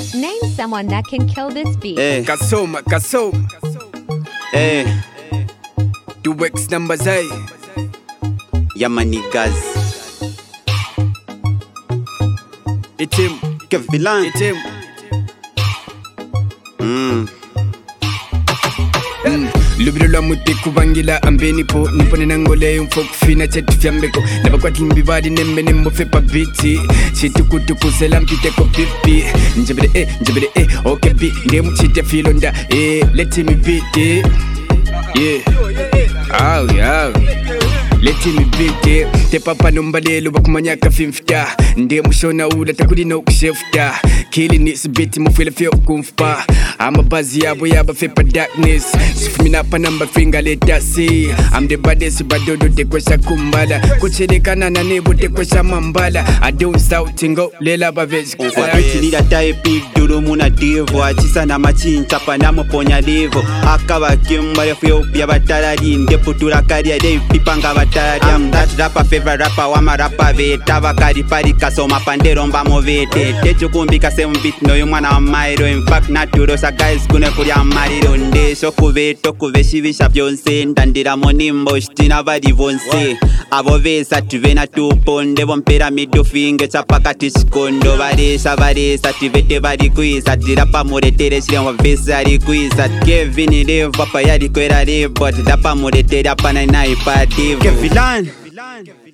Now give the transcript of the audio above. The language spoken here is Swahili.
Name someone that can kill this beat. Kasoma. 2X numbers, Yeah, my niggas. It's him. Kevilan. It's him. Lubilo la muti kubangila ambeni po nipone nangole mfoku fina chetu fyambeko nabakwati mbibadi nembe nembo fepa biti chitukutuku zela mpite ko pipi njebede okay bi ndiye mchite filonda let me beat it yeah let me beat it te papa nombalelo bakumanyaka fimfta ndiye mushona ula takudi no kushefta killing this beat mo feel kumfa I'm a buzzy yaba fepa darkness me up a number finger let us see I'm the baddest but do te kwesha kumbala kuchedekana na nebo te kwesha mambala I don't shouting go lela bavesh Nida type duro muna devo achisa na machincha panamo ponya levo akaba kimbale fyo bya batalali ndeputura kali ade pipanga batalali I'm that rapper favorite rapper wa marapa veta bakari pari kasoma pandero mbamo vete techukumbika sem beat no yumwana wa mairo in fact naturo sa guys kune kuri amariro ndesho kuveto kuveshibisha byonse ndandira monimbo shtina badi vonse abo vesa tuvena tuponde bompera middle finger chapakati chikondo varesa tivete vari kuisa tirapa muretere chiremwa vese ari kuisa Kevin Levo pa yari kwera rebot dapa muretere apana nai pa divo Kevilan